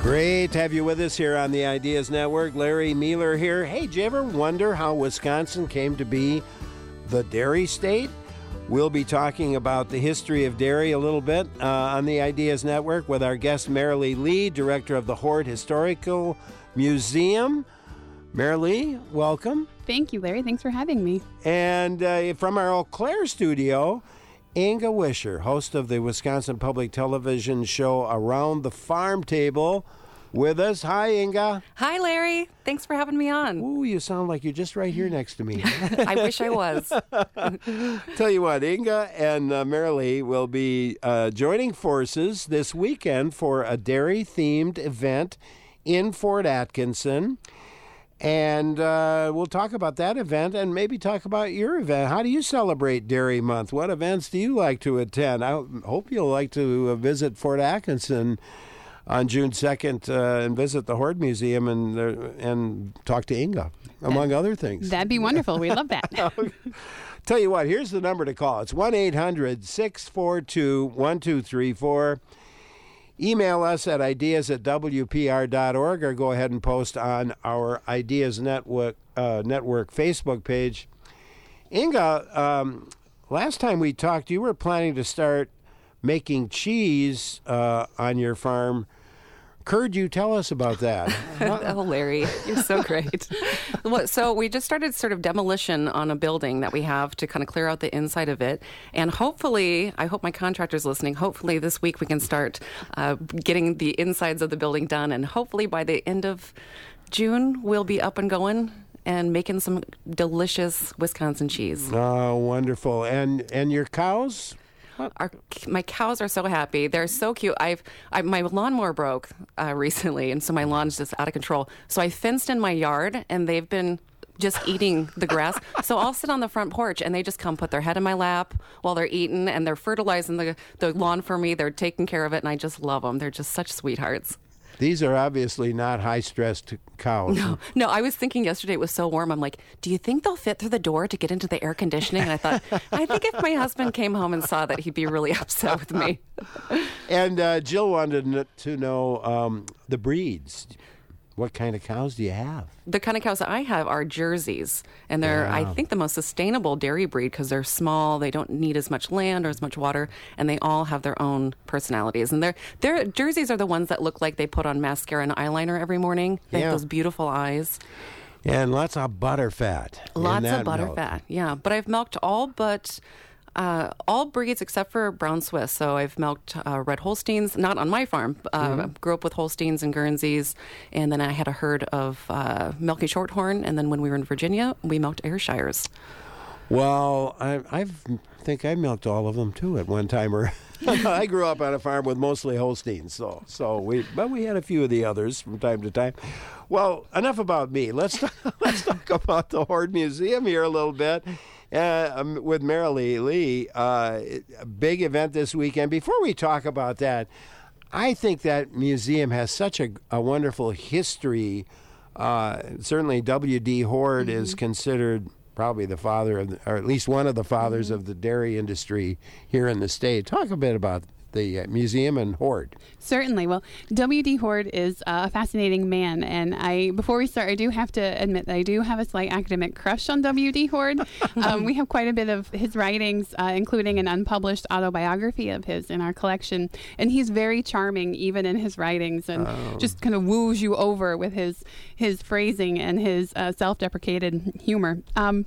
Great to have you with us here on the Ideas Network. Larry Mueller here. Hey, did you ever wonder how Wisconsin came to be the dairy state? We'll be talking about the history of dairy a little bit on the Ideas Network with our guest Marilee Lee, director of the Hoard Historical Museum. Marilee, welcome. Thank you, Larry. Thanks for having me. And from our Eau Claire studio, Inga Wischer, host of the Wisconsin Public Television show Around the Farm Table, with us. Hi, Inga. Hi, Larry. Thanks for having me on. Ooh, you sound like you're just right here next to me. I wish I was. Tell you what, Inga and Marilee will be joining forces this weekend for a dairy-themed event in Fort Atkinson. And we'll talk about that event and maybe talk about your event. How do you celebrate Dairy Month? What events do you like to attend? I hope you'll like to visit Fort Atkinson on June 2nd and visit the Hoard Museum and talk to Inga, among other things. That'd be wonderful. We love that. Tell you what, here's the number to call. It's 1-800-642-1234. Email us at ideas@wpr.org or go ahead and post on our Ideas Network Facebook page. Inga, last time we talked, you were planning to start making cheese on your farm. Could you tell us about that? Oh, Larry, you're so great. So we just started sort of demolition on a building that we have to kind of clear out the inside of it. And hopefully, I hope my contractor's listening, hopefully this week we can start getting the insides of the building done. And hopefully by the end of June, we'll be up and going and making some delicious Wisconsin cheese. Oh, wonderful. And your cows? My cows are so happy. They're so cute. My lawnmower broke recently, and so my lawn's just out of control. So I fenced in my yard, and they've been just eating the grass. So I'll sit on the front porch, and they just come put their head in my lap while they're eating, and they're fertilizing the lawn for me. They're taking care of it, and I just love them. They're just such sweethearts. These are obviously not high-stressed cows. No, I was thinking yesterday it was so warm. I'm like, do you think they'll fit through the door to get into the air conditioning? And I thought, I think if my husband came home and saw that, he'd be really upset with me. And Jill wanted to know the breeds. What kind of cows do you have? The kind of cows that I have are Jerseys, and they're, I think, the most sustainable dairy breed because they're small, they don't need as much land or as much water, and they all have their own personalities. And their Jerseys are the ones that look like they put on mascara and eyeliner every morning. They have those beautiful eyes. And lots of butter fat. Lots of butter fat, yeah. But I've milked all breeds except for Brown Swiss. So I've milked red Holsteins, not on my farm. Grew up with Holsteins and Guernseys, and then I had a herd of Milky Shorthorn, and then when we were in Virginia, we milked Ayrshires. Well, I think I milked all of them too at one time. Or I grew up on a farm with mostly Holsteins, but we had a few of the others from time to time. Well, enough about me. Let's talk about the Hoard Museum here a little bit. With Marilee Lee, a big event this weekend. Before we talk about that, I think that museum has such a wonderful history. Certainly W.D. Hoard is considered probably the father or at least one of the fathers of the dairy industry here in the state. Talk a bit about the museum and Hoard. Certainly. Well, W.D. Hoard is a fascinating man, and before we start, I do have to admit that I do have a slight academic crush on W.D. Hoard. We have quite a bit of his writings, including an unpublished autobiography of his in our collection, and he's very charming even in his writings, and just kind of woos you over with his phrasing and his self-deprecated humor.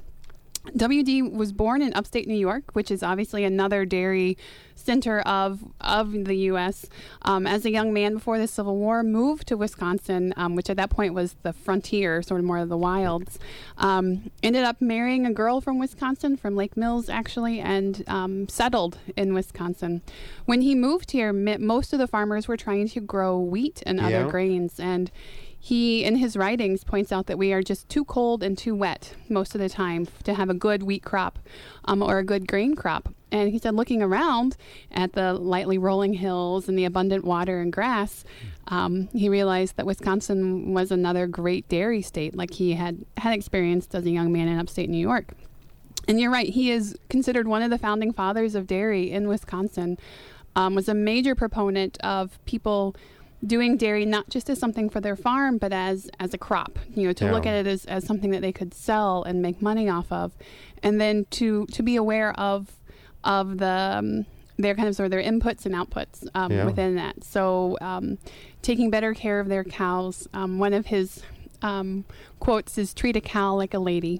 W.D. was born in upstate New York, which is obviously another dairy center of the U.S. As a young man before the Civil War, moved to Wisconsin, which at that point was the frontier, sort of more of the wilds. Ended up marrying a girl from Wisconsin, from Lake Mills, actually, and settled in Wisconsin. When he moved here, most of the farmers were trying to grow wheat and other grains, and he, in his writings, points out that we are just too cold and too wet most of the time to have a good wheat crop or a good grain crop. And he said, looking around at the lightly rolling hills and the abundant water and grass, he realized that Wisconsin was another great dairy state, like he had experienced as a young man in upstate New York. And you're right, he is considered one of the founding fathers of dairy in Wisconsin, was a major proponent of people doing dairy not just as something for their farm, but as a crop, to look at it as something that they could sell and make money off of. And then to be aware of the their kind of sort of their inputs and outputs within that. So taking better care of their cows. One of his quotes is treat a cow like a lady,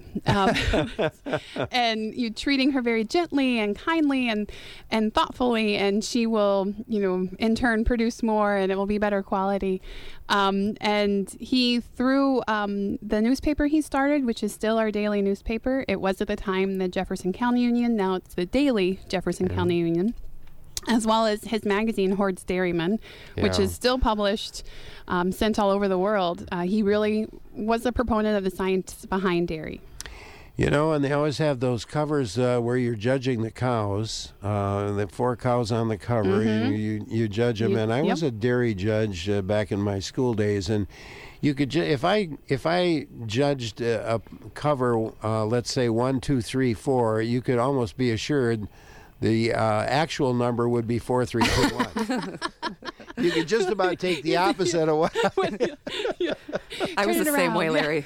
and you treating her very gently and kindly and thoughtfully, and she will in turn produce more, and it will be better quality. And he, through the newspaper he started, which is still our daily newspaper, it was at the time the Jefferson County Union, now it's the Daily Jefferson County Union, as well as his magazine, Hoard's Dairyman, which is still published, sent all over the world. He really was a proponent of the science behind dairy. And they always have those covers where you're judging the cows, the 4 cows on the cover, and you judge them. And I was a dairy judge back in my school days, and you could if I judged a cover, let's say 1, 2, 3, 4, you could almost be assured the actual number would be 4, 3, 2, 1. You could just about take the opposite of what. I was the same way, Larry.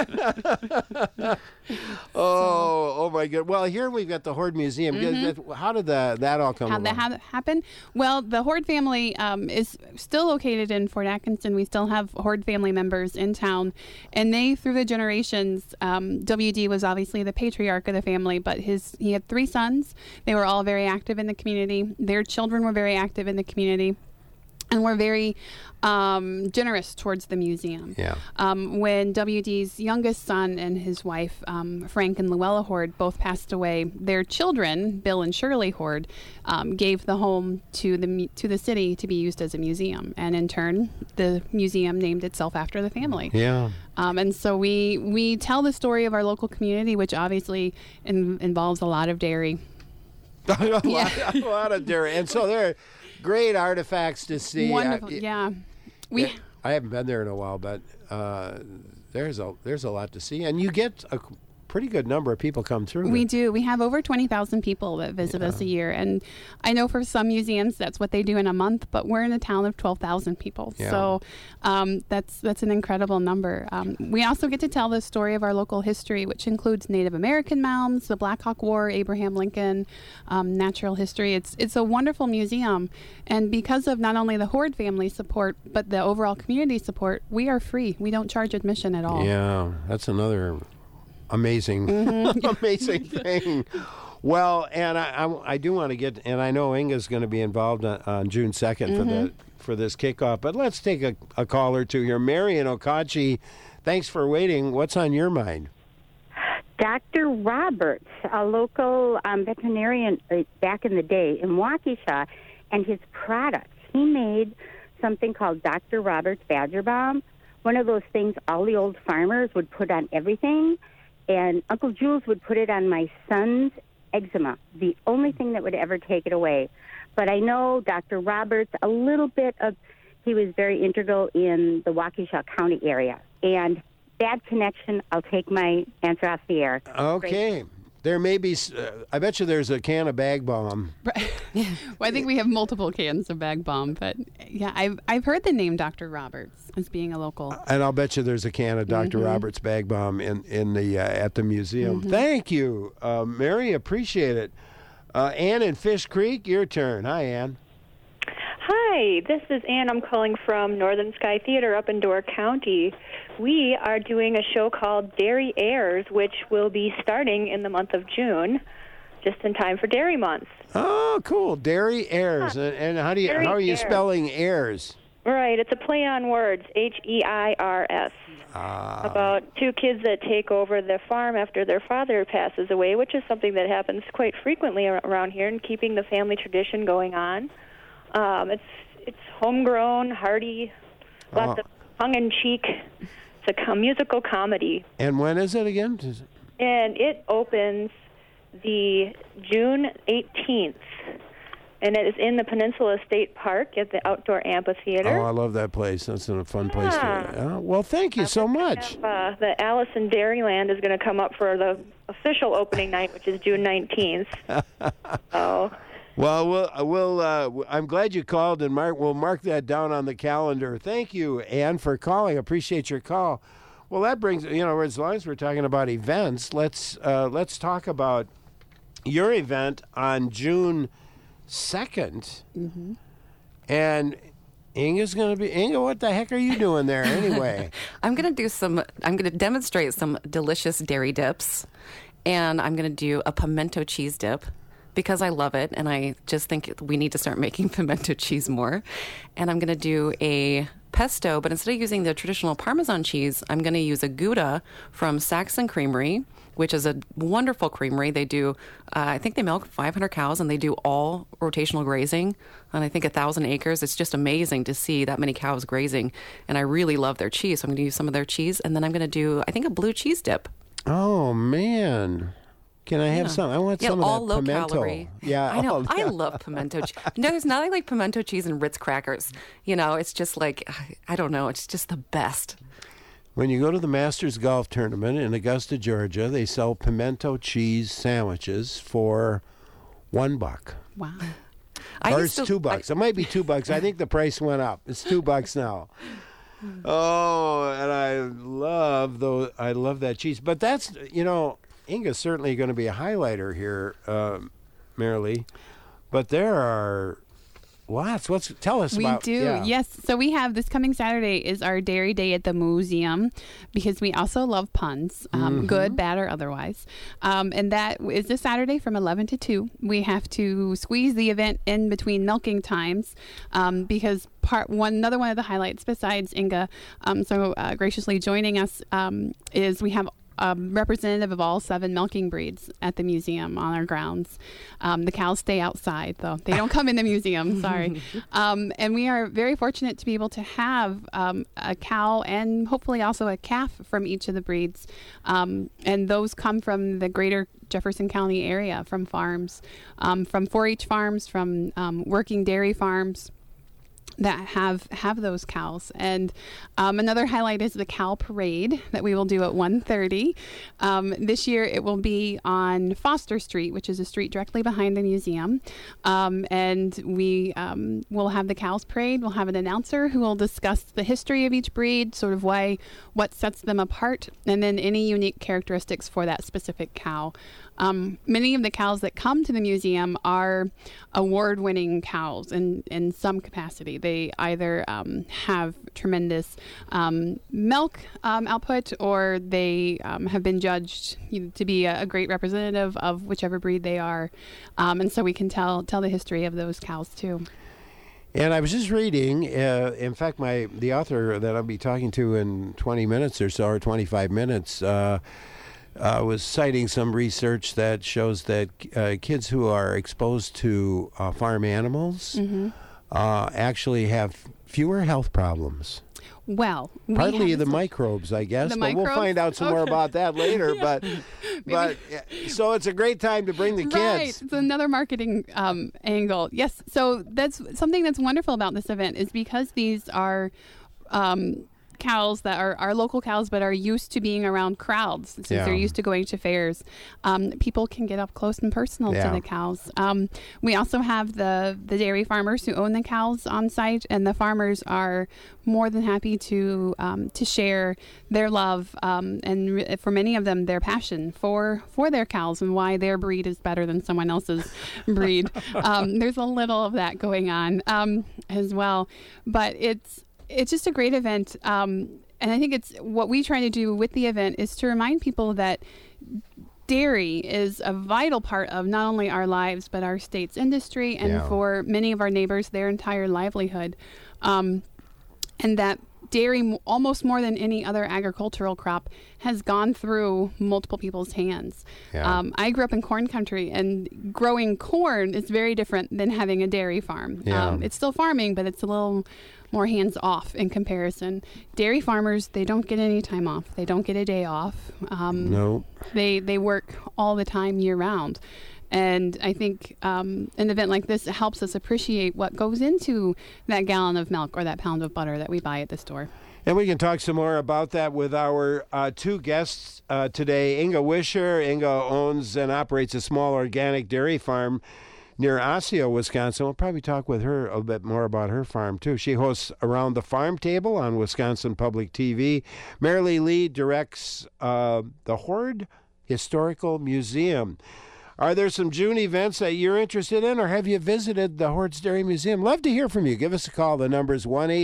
Oh my God! Well, here we've got the Hoard Museum. How did that all come about? How that happen? Well, the Hoard family is still located in Fort Atkinson. We still have Hoard family members in town, and they, through the generations, W.D. was obviously the patriarch of the family, but he had 3 sons. They were all very active in the community. Their children were very active in the community, and were very generous towards the museum. When W.D.'s youngest son and his wife, Frank and Luella Hoard, both passed away, their children, Bill and Shirley Hoard, gave the home to the city to be used as a museum. And in turn, the museum named itself after the family. And so we tell the story of our local community, which obviously involves a lot of dairy. a lot of dairy. And so there are great artifacts to see. Wonderful, I haven't been there in a while, but there's a lot to see, and you get a pretty good number of people come through. We do. We have over 20,000 people that visit us a year, and I know for some museums that's what they do in a month, but we're in a town of 12,000 people, so that's an incredible number. We also get to tell the story of our local history, which includes Native American mounds, the Black Hawk War, Abraham Lincoln, natural history. It's a wonderful museum, and because of not only the Hoard family support, but the overall community support, we are free. We don't charge admission at all. Yeah, that's another amazing thing. Well, and I do want to get, and I know Inga's going to be involved on June 2nd for this kickoff, but let's take a call or two here. Mary in Okauchee, thanks for waiting. What's on your mind? Dr. Roberts, a local veterinarian back in the day in Waukesha, and his products. He made something called Dr. Roberts Badger Balm, one of those things all the old farmers would put on everything. And Uncle Jules would put it on my son's eczema, the only thing that would ever take it away. But I know Dr. Roberts, he was very integral in the Waukesha County area. And bad connection, I'll take my answer off the air. Okay. Great. There may be, I bet you there's a can of Bag Balm. Right. Well, I think we have multiple cans of Bag Balm, but yeah, I've heard the name Dr. Roberts as being a local. And I'll bet you there's a can of Dr. Roberts Bag Balm in the at the museum. Thank you, Mary. Appreciate it. Ann in Fish Creek, your turn. Hi, Ann. Hi, this is Ann. I'm calling from Northern Sky Theater up in Door County. We are doing a show called Dairy Airs, which will be starting in the month of June, just in time for Dairy Month. Oh, cool. Dairy Airs. And how are you spelling airs? Right, it's a play on words, Heirs. About 2 kids that take over the farm after their father passes away, which is something that happens quite frequently around here, and keeping the family tradition going on. It's homegrown, hearty, lots of tongue-in-cheek. It's a musical comedy. And when is it again? And it opens the June 18th. And it is in the Peninsula State Park at the Outdoor Amphitheater. Oh, I love that place. That's a fun place to... well, thank you so much. The Allison Dairyland is going to come up for the official opening night, which is June 19th. So... Well, I'm glad you called, and we'll mark that down on the calendar. Thank you, Ann, for calling. Appreciate your call. Well, that brings, as long as we're talking about events, let's talk about your event on June 2nd. Mm-hmm. And Inga, what the heck are you doing there anyway? I'm going to demonstrate some delicious dairy dips, and I'm going to do a pimento cheese dip because I love it, and I just think we need to start making pimento cheese more. And I'm going to do a pesto, but instead of using the traditional Parmesan cheese, I'm going to use a Gouda from Saxon Creamery, which is a wonderful creamery. They do, I think they milk 500 cows, and they do all rotational grazing on, I think, 1,000 acres. It's just amazing to see that many cows grazing, and I really love their cheese. So I'm going to use some of their cheese, and then I'm going to do, I think, a blue cheese dip. Oh, man. Can I have some? I want some all of that low pimento. Calorie. Yeah, I know. I love pimento cheese. There's nothing like pimento cheese and Ritz crackers. It's just like, I don't know. It's just the best. When you go to the Masters Golf Tournament in Augusta, Georgia, they sell pimento cheese sandwiches for $1. Wow. Or it's $2. It might be $2. I think the price went up. It's $2 now. Oh, and I love that cheese. But that's, Inga's certainly going to be a highlighter here, Marilee. But there are lots. Tell us about. We do, yes. So we have this coming Saturday is our Dairy Day at the museum, because we also love puns, good, bad, or otherwise. And that is this Saturday from 11 to 2. We have to squeeze the event in between milking times, because another one of the highlights besides Inga so graciously joining us is we have representative of all 7 milking breeds at the museum on our grounds. The cows stay outside, though. They don't come in the museum, sorry. And we are very fortunate to be able to have a cow and hopefully also a calf from each of the breeds. And those come from the greater Jefferson County area, from farms, from 4-H farms, from working dairy farms that have those cows. And another highlight is the cow parade that we will do at 1:30. This year it will be on Foster Street, which is a street directly behind the museum. And we will have the cows parade. We'll have an announcer who will discuss the history of each breed, sort of what sets them apart, and then any unique characteristics for that specific cow. Many of the cows that come to the museum are award-winning cows in some capacity. They either have tremendous milk output, or they have been judged to be a great representative of whichever breed they are. And so we can tell the history of those cows too. And I was just reading, in fact, the author that I'll be talking to in 20 minutes or so, or 25 minutes, was citing some research that shows that kids who are exposed to farm animals actually have fewer health problems. Well, partly the microbes, I guess, but we'll find out some more about that later. But so it's a great time to bring the kids. Right, it's another marketing angle. Yes, so that's something that's wonderful about this event, is because these are cows that are local cows, but are used to being around crowds since they're used to going to fairs. People can get up close and personal to the cows. We also have the dairy farmers who own the cows on site, and the farmers are more than happy to share their love and for many of them their passion for their cows and why their breed is better than someone else's breed. There's a little of that going on as well, but it's just a great event. And I think it's what we try to do with the event is to remind people that dairy is a vital part of not only our lives, but our state's industry, and for many of our neighbors, their entire livelihood. And that dairy, almost more than any other agricultural crop, has gone through multiple people's hands. I grew up in corn country, and growing corn is very different than having a dairy farm. It's still farming, but it's a little more hands off in comparison. Dairy farmers, they don't get any time off. They don't get a day off. No. They work all the time year round. And I think an event like this helps us appreciate what goes into that gallon of milk or that pound of butter that we buy at the store. And we can talk some more about that with our 2 guests today. Inga Wischer. Inga owns and operates a small organic dairy farm near Osseo, Wisconsin. We'll probably talk with her a bit more about her farm, too. She hosts Around the Farm Table on Wisconsin Public TV. Marilee Lee directs the Hoard Historical Museum. Are there some June events that you're interested in, or have you visited the Hoard's Dairy Museum? Love to hear from you. Give us a call. The number is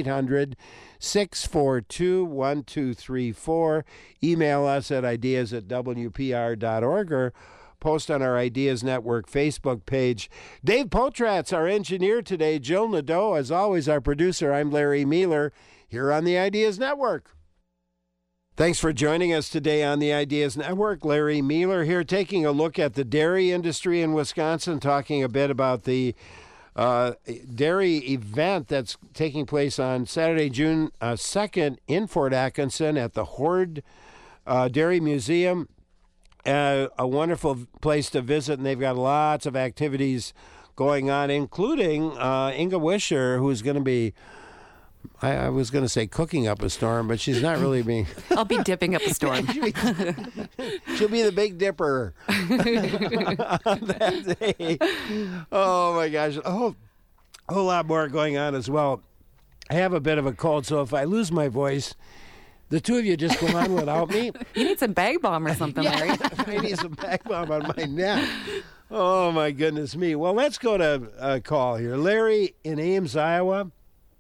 1-800-642-1234. Email us at ideas@wpr.org or post on our Ideas Network Facebook page. Dave Potrat's our engineer today. Jill Nadeau, as always, our producer. I'm Larry Mealer here on the Ideas Network. Thanks for joining us today on the Ideas Network. Larry Mealer here, taking a look at the dairy industry in Wisconsin, talking a bit about the dairy event that's taking place on Saturday, June 2nd in Fort Atkinson at the Hoard Dairy Museum. A wonderful place to visit, and they've got lots of activities going on, including Inga Wisher, who's going to be, I was going to say cooking up a storm, but she's not really being. I'll be dipping up a storm. She'll be the Big Dipper on that day. Oh, my gosh. A whole lot more going on as well. I have a bit of a cold, so if I lose my voice, the two of you just go on without me. You need some bag balm or something, Larry. I need some bag balm on my neck. Oh, my goodness me. Well, let's go to a call here. Larry in Ames, Iowa.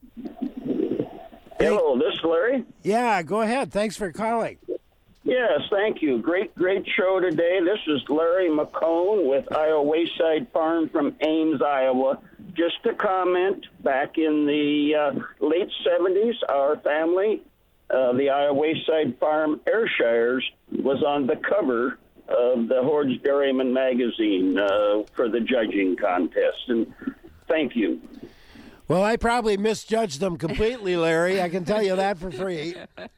Hello, this is Larry. Yeah, go ahead. Thanks for calling. Yes, thank you. Great show today. This is Larry McCone with Iowa Wayside Farm from Ames, Iowa. Just a comment, back in the late 70s, our family, the Iowa Wayside Farm Ayrshires, was on the cover of the Hoard's Dairyman magazine for the judging contest. And thank you. Well, I probably misjudged them completely, Larry. I can tell you that for free.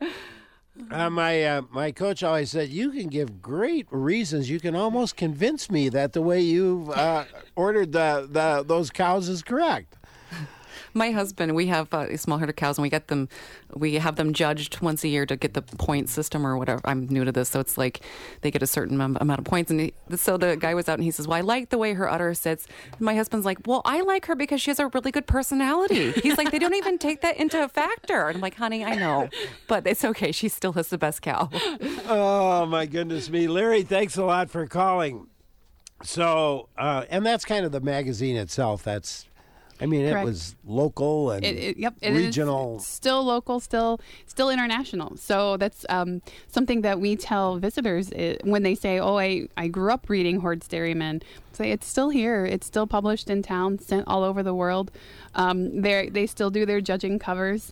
My coach always said, you can give great reasons. You can almost convince me that the way you've ordered those cows is correct. My husband, we have small herder cows, and we have them judged once a year to get the point system or whatever. I'm new to this, so it's like they get a certain amount of points. And so the guy was out, and he says, well, I like the way her udder sits. And my husband's like, well, I like her because she has a really good personality. He's like, they don't even take that into a factor. And I'm like, honey, I know, but it's okay. She still has the best cow. Oh, my goodness me. Larry, thanks a lot for calling. So, and that's kind of the magazine itself. Correct. It was local and regional. It is still local, still international. So that's something that we tell visitors when they say, oh, I grew up reading Hoard's Dairyman. Say it's still here. It's still published in town, sent all over the world. They still do their judging covers.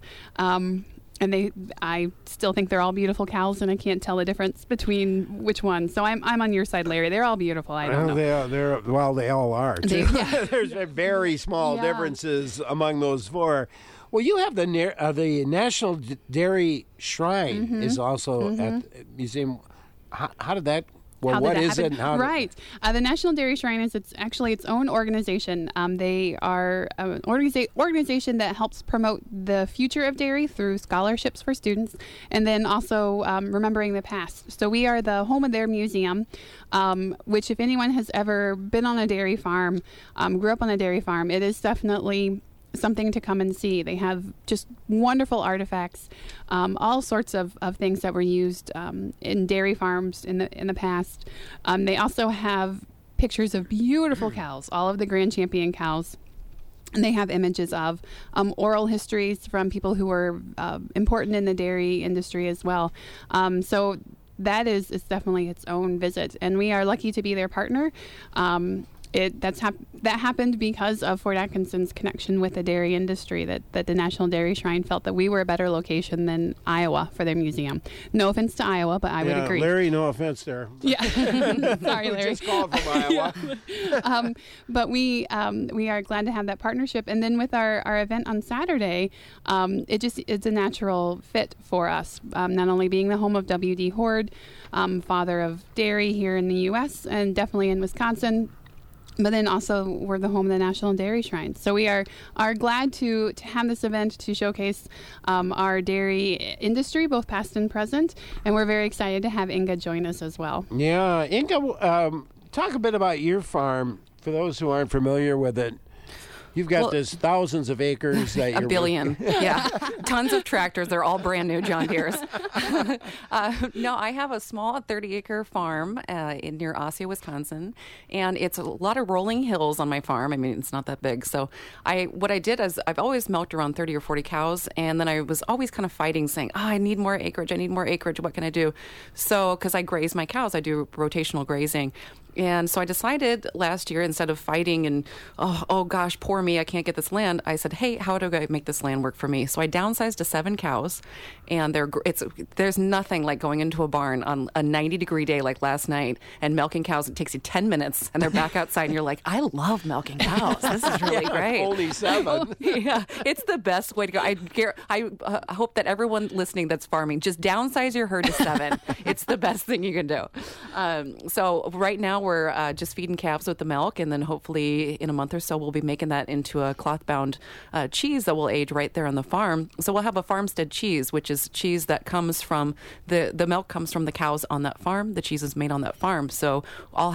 And I still think they're all beautiful cows, and I can't tell the difference between which one. So I'm on your side, Larry. They're all beautiful. I don't know. They all are. There's very small differences among those four. Well, you have the National Dairy Shrine is also at the museum. How did that? Well, what is it? Right. The National Dairy Shrine is actually its own organization. They are an organization that helps promote the future of dairy through scholarships for students, and then also remembering the past. So we are the home of their museum, which if anyone has ever been on a dairy farm, grew up on a dairy farm, it is definitely something to come and see. They have just wonderful artifacts, all sorts of things that were used in dairy farms in the past. They also have pictures of beautiful cows, all of the Grand Champion cows. And they have images of oral histories from people who were important in the dairy industry as well. So that is definitely its own visit, and we are lucky to be their partner. That happened because of Fort Atkinson's connection with the dairy industry, that the National Dairy Shrine felt that we were a better location than Iowa for their museum. No offense to Iowa, but I would agree. Larry, no offense there. Yeah. Sorry, Larry. Just called from Iowa. But we are glad to have that partnership. And then with our event on Saturday, it's a natural fit for us, not only being the home of W.D. Hoard, father of dairy here in the U.S. and definitely in Wisconsin, but then also we're the home of the National Dairy Shrine. So we are glad to have this event to showcase our dairy industry, both past and present. And we're very excited to have Inga join us as well. Yeah, Inga, talk a bit about your farm for those who aren't familiar with it, you've got this thousands of acres that you're... A billion, yeah. Tons of tractors. They're all brand new John Deeres. No, I have a small 30-acre farm near Osseo, Wisconsin, and it's a lot of rolling hills on my farm. I mean, it's not that big. So what I did is I've always milked around 30 or 40 cows, and then I was always kind of fighting, saying, I need more acreage. I need more acreage. What can I do? So, because I graze my cows, I do rotational grazing. And so I decided last year, instead of fighting and, oh gosh, poor me, I can't get this land, I said, hey, how do I make this land work for me? So I downsized to 7 cows, and there's nothing like going into a barn on a 90-degree day like last night and milking cows. It takes you 10 minutes, and they're back outside, and you're like, I love milking cows. This is really great. Only 7. Yeah, it's the best way to go. I hope that everyone listening that's farming, just downsize your herd to 7. It's the best thing you can do. So right now, we're just feeding calves with the milk, and then hopefully in a month or so we'll be making that into a cloth-bound cheese that will age right there on the farm. So we'll have a farmstead cheese, which is cheese that comes from the milk comes from the cows on that farm. The cheese is made on that farm. So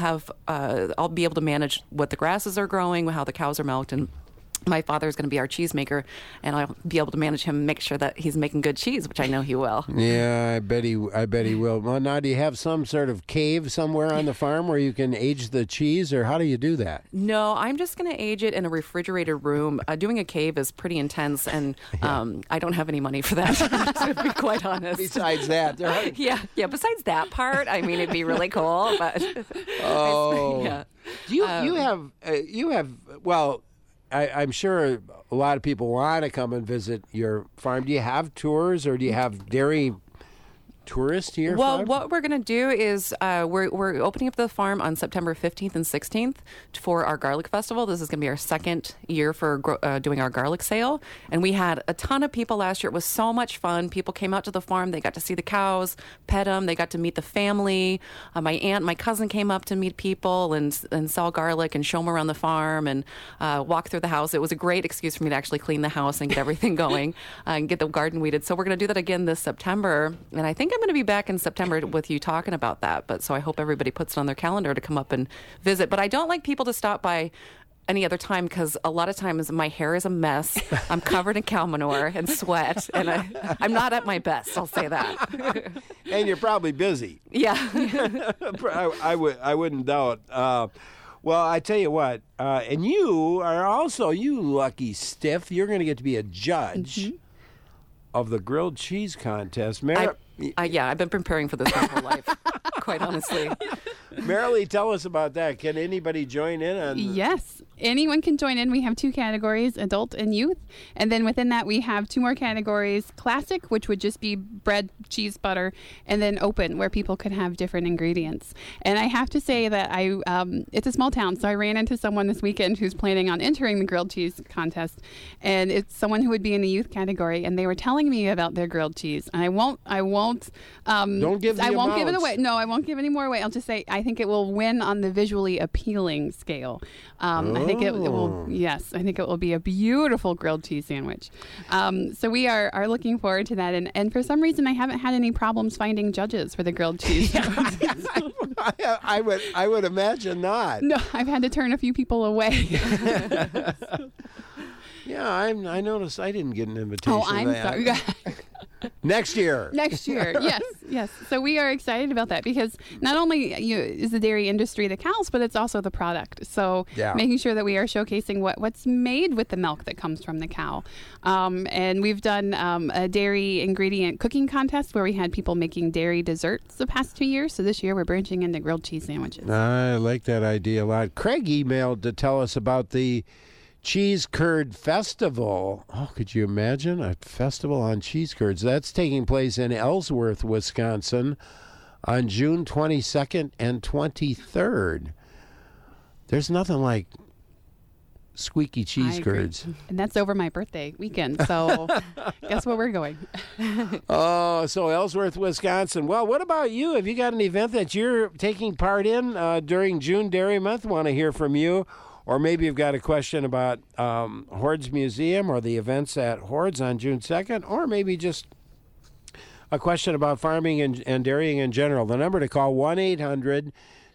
I'll be able to manage what the grasses are growing, how the cows are milked, and my father is going to be our cheesemaker, and I'll be able to manage him and make sure that he's making good cheese, which I know he will. Yeah, I bet he will. Well, now, do you have some sort of cave somewhere on the farm where you can age the cheese, or how do you do that? No, I'm just going to age it in a refrigerated room. Doing a cave is pretty intense, and I don't have any money for that, to be quite honest. Besides that, right? Yeah. Besides that part, I mean, it'd be really cool, but yeah. You have well. I'm sure a lot of people want to come and visit your farm. Do you have tours, or do you have dairy tourists to your farm? Well, what we're going to do is we're opening up the farm on September 15th and 16th for our garlic festival. This is going to be our second year for doing our garlic sale. And we had a ton of people last year. It was so much fun. People came out to the farm. They got to see the cows, pet them. They got to meet the family. My cousin came up to meet people and sell garlic and show them around the farm and walk through the house. It was a great excuse for me to actually clean the house and get everything going and get the garden weeded. So we're going to do that again this September. And I think I'm going to be back in September with you talking about that. But so I hope everybody puts it on their calendar to come up and visit. But I don't like people to stop by any other time, because a lot of times my hair is a mess. I'm covered in cow manure and sweat, and I'm not at my best. I'll say that. And you're probably busy. Yeah. I wouldn't doubt. Well, I tell you what, and you are also, you lucky stiff, you're going to get to be a judge of the grilled cheese contest. I've been preparing for this my whole life, quite honestly. Marilee, tell us about that. Can anybody join in on? Yes, anyone can join in. We have 2 categories, adult and youth. And then within that, we have 2 more categories, classic, which would just be bread, cheese, butter, and then open, where people could have different ingredients. And I have to say that it's a small town, so I ran into someone this weekend who's planning on entering the grilled cheese contest. And it's someone who would be in the youth category, and they were telling me about their grilled cheese. And I won't Don't give I won't give it away. No, I won't give any more away. I'll just say I think it will win on the visually appealing scale. I think it will. Yes, I think it will be a beautiful grilled cheese sandwich. So we are looking forward to that. And for some reason, I haven't had any problems finding judges for the grilled cheese. I would imagine not. No, I've had to turn a few people away. Yeah, I noticed I didn't get an invitation. Oh, I'm sorry. Next year. Next year, yes. So we are excited about that, because not only is the dairy industry the cows, but it's also the product. So making sure that we are showcasing what's made with the milk that comes from the cow. And we've done a dairy ingredient cooking contest where we had people making dairy desserts the past 2 years. So this year we're branching into grilled cheese sandwiches. I like that idea a lot. Craig emailed to tell us about the Cheese Curd Festival. Oh, could you imagine a festival on cheese curds? That's taking place in Ellsworth, Wisconsin on June 22nd and 23rd. There's nothing like squeaky cheese curds. And that's over my birthday weekend, so guess where we're going. Oh, so Ellsworth, Wisconsin. Well, what about you? Have you got an event that you're taking part in during June Dairy Month? Want to hear from you. Or maybe you've got a question about Hoard's Museum or the events at Hoard's on June 2nd, or maybe just a question about farming and dairying in general. The number to call, 1-800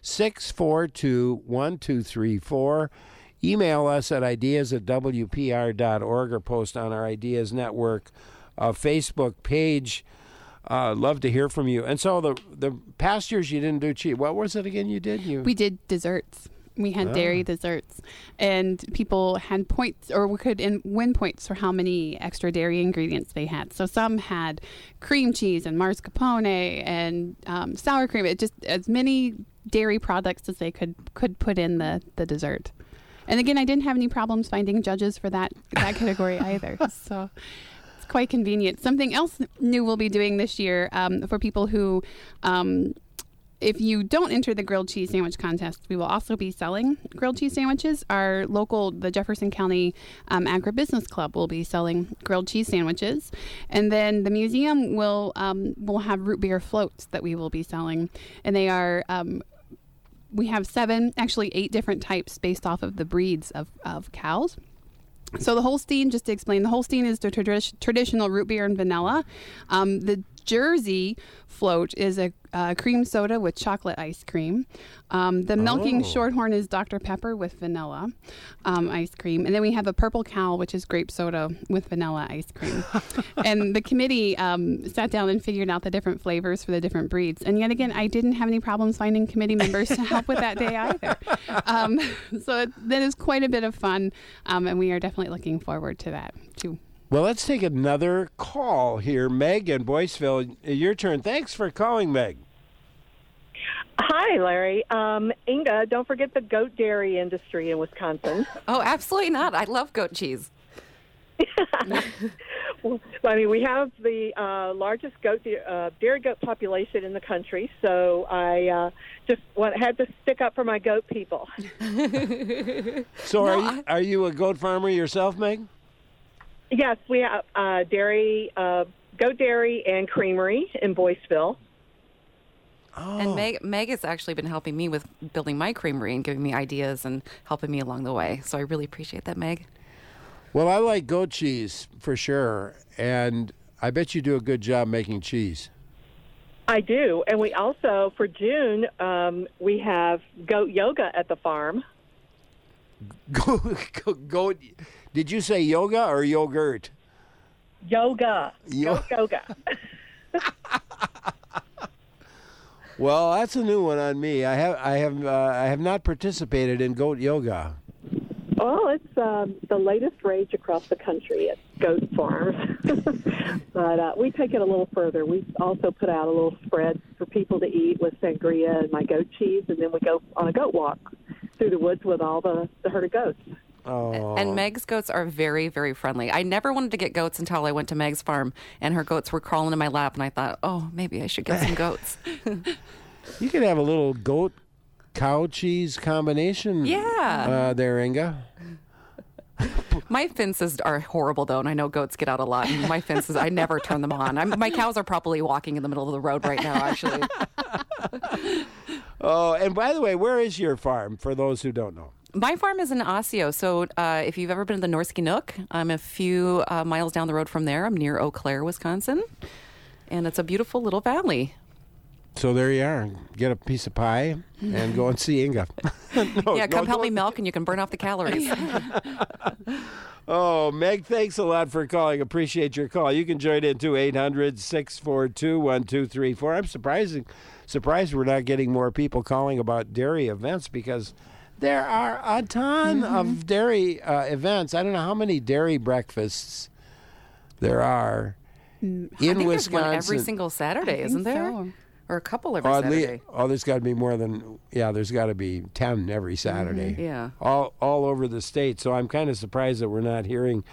642-1234. Email us at ideas@wpr.org or post on our Ideas Network Facebook page. Love to hear from you. And so the past years you didn't do cheese. What was it again you did? We did desserts. We had dairy desserts, and people had points, or we could win points for how many extra dairy ingredients they had. So some had cream cheese and mascarpone and sour cream. It just as many dairy products as they could put in the dessert. And again, I didn't have any problems finding judges for that category either. So it's quite convenient. Something else new we'll be doing this year for people who. If you don't enter the grilled cheese sandwich contest, we will also be selling grilled cheese sandwiches. Our local, the Jefferson County Agribusiness Club, will be selling grilled cheese sandwiches. And then the museum will have root beer floats that we will be selling. And they are, we have 8 different types based off of the breeds of cows. So the Holstein, just to explain, the Holstein is the traditional root beer and vanilla. The Jersey float is a cream soda with chocolate ice cream. The Milking Shorthorn is Dr. Pepper with vanilla ice cream. And then we have a Purple Cow, which is grape soda with vanilla ice cream. And the committee sat down and figured out the different flavors for the different breeds. And yet again, I didn't have any problems finding committee members to help with that day either. So that is quite a bit of fun. And we are definitely looking forward to that too. Well, let's take another call here. Meg in Boyceville, your turn. Thanks for calling, Meg. Hi, Larry. Inga, don't forget the goat dairy industry in Wisconsin. Oh, absolutely not. I love goat cheese. Well, I mean, we have the largest dairy goat population in the country, so I had to stick up for my goat people. So are you a goat farmer yourself, Meg? Yes, we have dairy, goat dairy and creamery in Boyceville. Oh. And Meg has actually been helping me with building my creamery and giving me ideas and helping me along the way. So I really appreciate that, Meg. Well, I like goat cheese for sure, and I bet you do a good job making cheese. I do, and we also, for June, we have goat yoga at the farm. Goat. Did you say yoga or yogurt? Yoga. Yoga. Well, that's a new one on me. I have not participated in goat yoga. Well, it's the latest rage across the country at goat farms. But we take it a little further. We also put out a little spread for people to eat with sangria and my goat cheese, and then we go on a goat walk through the woods with all the herd of goats. Oh. And Meg's goats are very, very friendly. I never wanted to get goats until I went to Meg's farm, and her goats were crawling in my lap, and I thought, oh, maybe I should get some goats. You could have a little goat-cow cheese combination there, Inga. My fences are horrible, though, and I know goats get out a lot. And my fences, I never turn them on. My cows are probably walking in the middle of the road right now, actually. Oh, and by the way, where is your farm, for those who don't know? My farm is in Osseo, so if you've ever been to the Norski Nook, I'm a few miles down the road from there. I'm near Eau Claire, Wisconsin, and it's a beautiful little valley. So there you are. Get a piece of pie and go and see Inga. Come help me milk, and you can burn off the calories. Oh, Meg, thanks a lot for calling. Appreciate your call. You can join in too, 800-642-1234. I'm surprised we're not getting more people calling about dairy events, because there are a ton of dairy events. I don't know how many dairy breakfasts there are in Wisconsin. There's one every single Saturday, isn't there? So. Or a couple every Saturday. There's got to be more than, there's got to be 10 every Saturday. Mm-hmm. Yeah. All over the state. So I'm kind of surprised that we're not hearing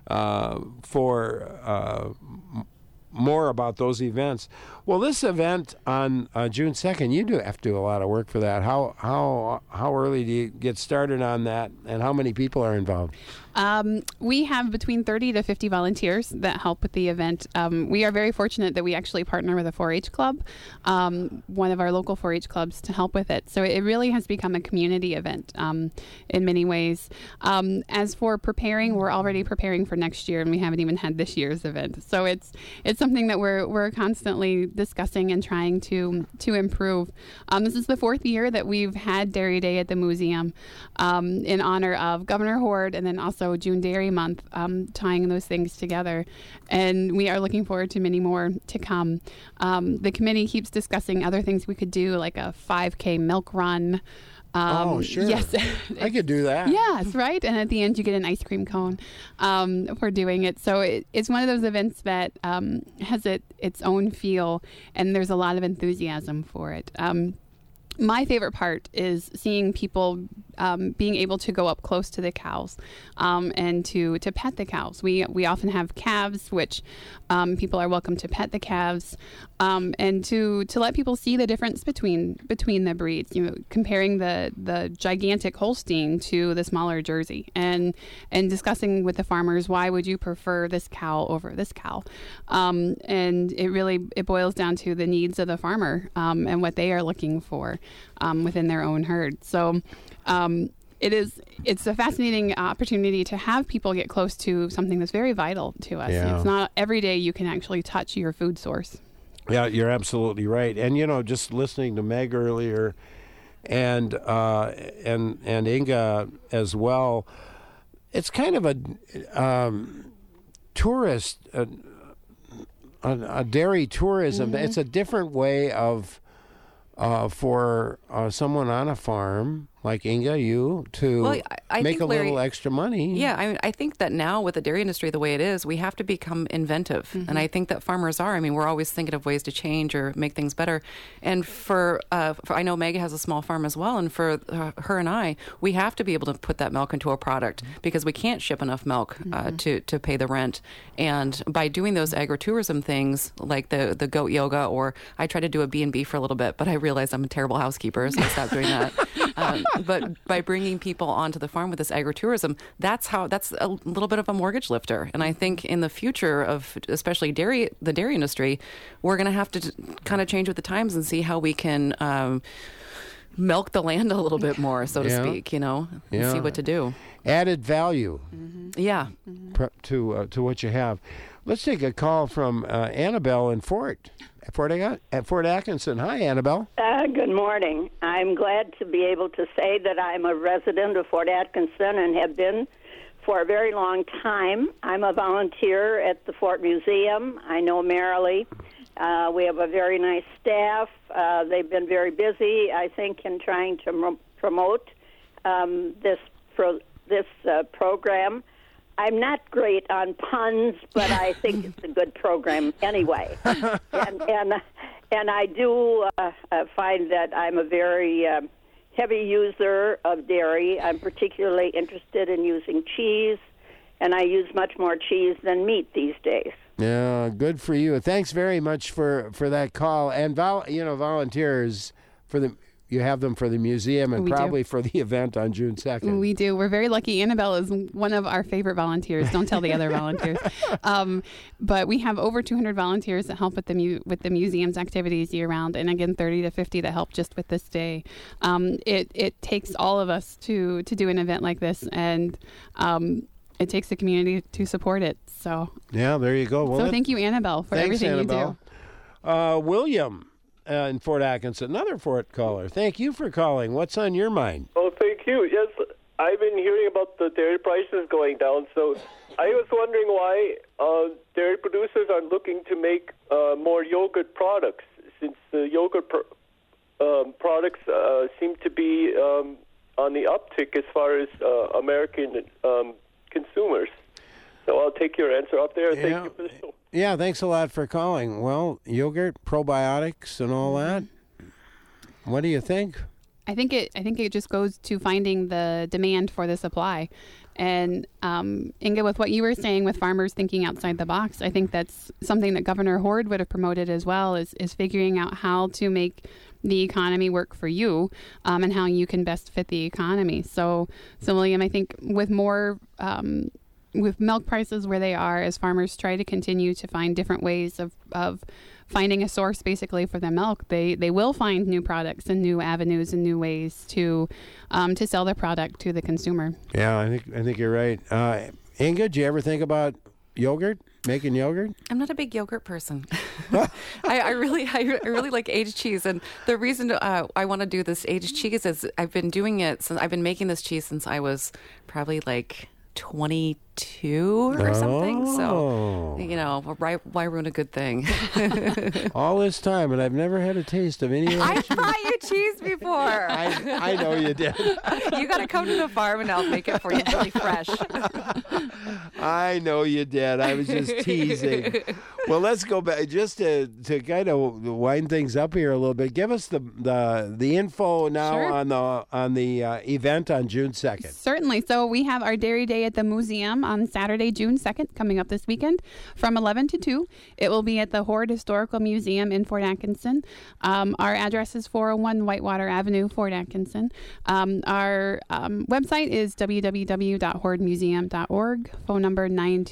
more about those events. Well, this event on June 2nd, you do have to do a lot of work for that. How early do you get started on that, and how many people are involved? We have between 30 to 50 volunteers that help with the event. We are very fortunate that we actually partner with a 4-H club, one of our local 4-H clubs, to help with it. So it really has become a community event in many ways. As for preparing, we're already preparing for next year, and we haven't even had this year's event. So it's something that we're constantly discussing and trying to improve. This is the 4th year that we've had Dairy Day at the museum in honor of Governor Hord, and then also June Dairy Month, tying those things together. And we are looking forward to many more to come. The committee keeps discussing other things we could do, like a 5K milk run. Sure. Yes. I could do that. Yes, right. And at the end, you get an ice cream cone for doing it. So it's one of those events that has its own feel, and there's a lot of enthusiasm for it. My favorite part is seeing people being able to go up close to the cows and to pet the cows. We often have calves, which people are welcome to pet the calves, and to let people see the difference between the breeds. Comparing the gigantic Holstein to the smaller Jersey, and discussing with the farmers, why would you prefer this cow over this cow? And it boils down to the needs of the farmer and what they are looking for within their own herd. So it's a fascinating opportunity to have people get close to something that's very vital to us. Yeah. It's not every day you can actually touch your food source. Yeah, you're absolutely right. And just listening to Meg earlier, and Inga as well, it's kind of a tourist, a dairy tourism. Mm-hmm. It's a different way of for someone on a farm like Inga, you, to make a little extra money. Yeah, I think that now with the dairy industry the way it is, we have to become inventive. Mm-hmm. And I think that farmers are. I mean, we're always thinking of ways to change or make things better. And for I know Meg has a small farm as well, and for her and I, we have to be able to put that milk into a product because we can't ship enough milk to pay the rent. And by doing those agritourism things like the goat yoga, or I tried to do a B&B for a little bit, but I realized I'm a terrible housekeeper, so I stopped doing that. But by bringing people onto the farm with this agritourism, that's a little bit of a mortgage lifter. And I think in the future of especially the dairy industry, we're going to have to kind of change with the times and see how we can milk the land a little bit more, so to speak, and see what to do. Added value. Mm-hmm. Yeah. To what you have. Let's take a call from Annabelle in Fort Atkinson. Hi, Annabelle. Good morning. I'm glad to be able to say that I'm a resident of Fort Atkinson and have been for a very long time. I'm a volunteer at the Fort Museum. I know Marilee. We have a very nice staff. They've been very busy, I think, in trying to promote this program. I'm not great on puns, but I think it's a good program anyway. And I do find that I'm a very heavy user of dairy. I'm particularly interested in using cheese, and I use much more cheese than meat these days. Yeah, good for you. Thanks very much for that call. And volunteers you have them for the museum and probably for the event on June 2nd. We do. We're very lucky. Annabelle is one of our favorite volunteers. Don't tell the other volunteers. But we have over 200 volunteers that help with the museum's activities year round, and again 30 to 50 that help just with this day. It takes all of us to do an event like this, and it takes the community to support it. So yeah, there you go. Well, thank you, Annabelle, for everything Annabelle. You do. William. In Fort Atkinson, another Fort caller. Thank you for calling. What's on your mind? Oh, thank you. Yes, I've been hearing about the dairy prices going down, so I was wondering why dairy producers are looking to make more yogurt products, since the yogurt products seem to be on the uptick as far as American consumers. So I'll take your answer up there. Thank you for the show. Yeah, thanks a lot for calling. Well, yogurt, probiotics, and all that. What do you think? I think it just goes to finding the demand for the supply. And Inga, with what you were saying with farmers thinking outside the box, I think that's something that Governor Hord would have promoted as well, is figuring out how to make the economy work for you, and how you can best fit the economy. So William, I think with more with milk prices where they are, as farmers try to continue to find different ways of finding a source basically for their milk, they will find new products and new avenues and new ways to sell their product to the consumer. Yeah, I think you're right. Inga, do you ever think about yogurt? Making yogurt? I'm not a big yogurt person. I really like aged cheese, and the reason I want to do this aged cheese is I've been making this cheese since I was probably like 22 or something. So, why ruin a good thing? All this time, and I've never had a taste of any of that I brought you cheese before. I know you did. You got to come to the farm and I'll make it for you really fresh. I know you did. I was just teasing. Well, let's go back just to kind of wind things up here a little bit. Give us the info now. Sure. on the event on June 2nd. Certainly. So we have our Dairy Day at the museum on Saturday, June 2nd, coming up this weekend from 11 to 2. It will be at the Hord Historical Museum in Fort Atkinson. Our address is 401 Whitewater Avenue, Fort Atkinson. Our website is www.hordmuseum.org. Phone number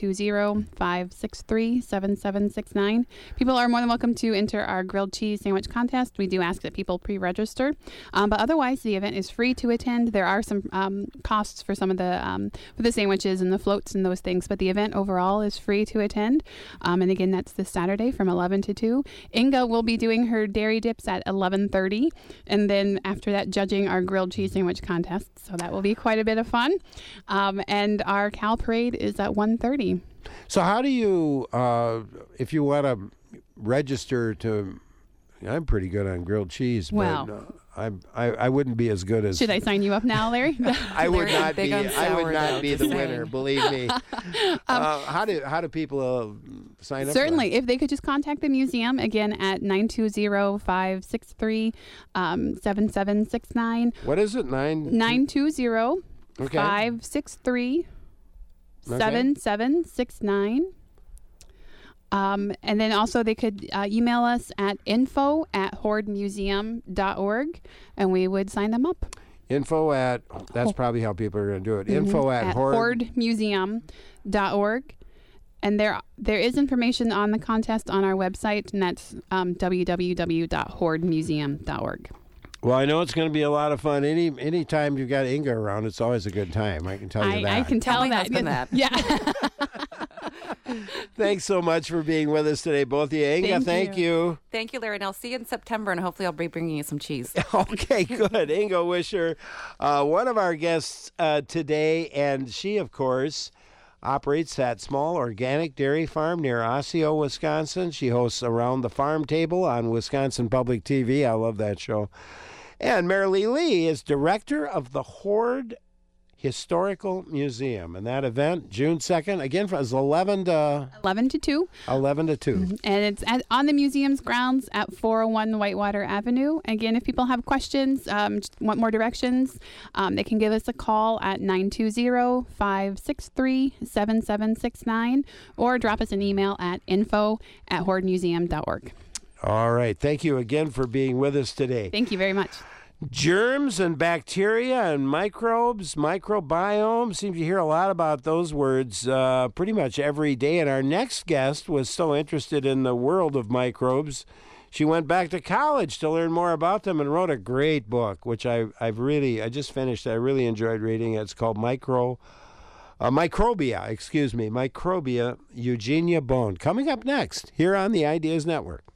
920-563-7769. People are more than welcome to enter our grilled cheese sandwich contest. We do ask that people pre-register. But otherwise, the event is free to attend. There are some costs for some of the sandwiches and the floats and those things, but the event overall is free to attend. And again, that's this Saturday from 11 to 2. Inga will be doing her dairy dips at 11:30, and then after that, judging our grilled cheese sandwich contest. So that will be quite a bit of fun. And our cow parade is at 1:30. So how do you, if you want to register to, I'm pretty good on grilled cheese, wow. But I wouldn't be as good as. Should I sign you up now, Larry? I would not be. I would not be the winner. Believe me. How do people sign up? Certainly, if they could just contact the museum again at 920-563-7769. What is it? 920-563-7769. And then also they could email us at info@hordmuseum.org, and we would sign them up. That's probably how people are going to do it. Mm-hmm. Info@hordmuseum.org. And there is information on the contest on our website, and that's www.hordmuseum.org. Well, I know it's going to be a lot of fun. Any time you've got Inga around, it's always a good time. I can tell you that. I can tell my husband that. Yeah. Thanks so much for being with us today, both of you. Inga, thank you. Thank you, Larry. And I'll see you in September, and hopefully I'll be bringing you some cheese. Okay, good. Inga Wisher, one of our guests today, and she, of course, operates that small organic dairy farm near Osseo, Wisconsin. She hosts Around the Farm Table on Wisconsin Public TV. I love that show. And Marilee Lee is director of the Hord Historical Museum. And that event, June 2nd, again, from 11 to 2. 11 to 2. Mm-hmm. And it's on the museum's grounds at 401 Whitewater Avenue. Again, if people have questions, just want more directions, they can give us a call at 920-563-7769 or drop us an email at info@hordmuseum.org. All right. Thank you again for being with us today. Thank you very much. Germs and bacteria and microbes, microbiome. Seem to hear a lot about those words pretty much every day. And our next guest was so interested in the world of microbes, she went back to college to learn more about them and wrote a great book, which I just finished. I really enjoyed reading it. It's called Microbia, Eugenia Bone. Coming up next here on the Ideas Network.